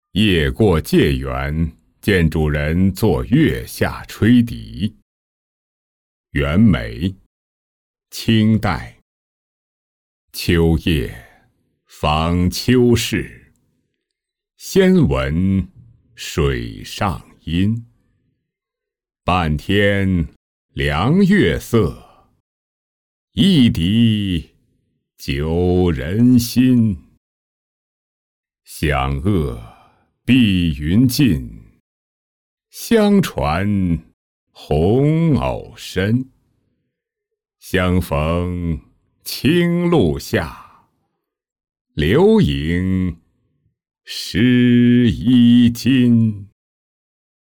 夜过界园，见主人坐月下吹笛。袁枚，清代。秋夜访秋市，先闻水上音。半天凉月色，一笛酒人心。响遏碧云尽，相传红藕深。相逢青路下，留影湿衣襟。